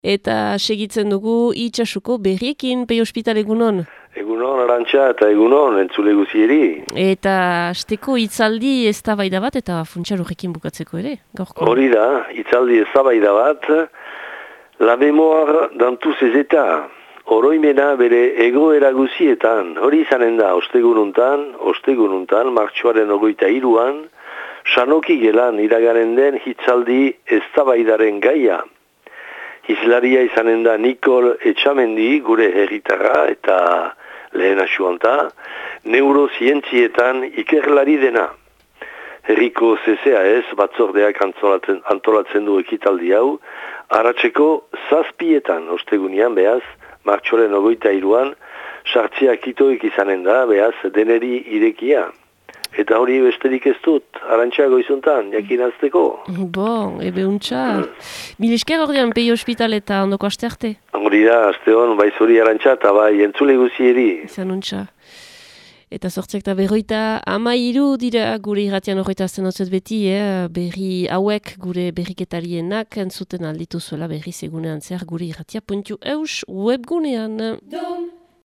Eta segitzen dugu itxasuko berriekin, Pei Ospital egunon. Egunon, Arantxa, eta egunon, entzule guzieri. Eta asteko hitzaldi eztabaida bat, eta funtsarorekin bukatzeko ere, gaurko. Hori da, hitzaldi eztabaida bat, la mémoire dans tous ses états. Oroimena bere egoera guzietan, hori izanen da, ostegununtan, martxoaren 23an, Sanoki gelan iragaren den hitzaldi eztabaidaren gaia. Hizlaria izanen da Nikol Etxamendi, gure herritarra eta lehen asuanta, neurozientzietan ikerlari dena. Herriko CCAS batzordeak antolatzen du ekitaldi hau, arratseko 7etan, ostegunian behaz, martxoren 23an, sartziak itoik izanen da, behaz, deneri irekia. Eta hori besterik ez dut, Arantxa goizuntan, jakinazteko. Bon, ebe untxa. Mil esker ordean Pei Ospital eta ondoko aste arte? Hori da, aste hon, bai zuri Arantxa, eta bai entzule guzieri. Izan untxa. Eta sortziak eta berroita 13 dira gure irratian horreta azten hotzet beti, berri hauek gure berriketarienak entzuten alditu zuela berri segunean zer gure irratia.eus webgunean.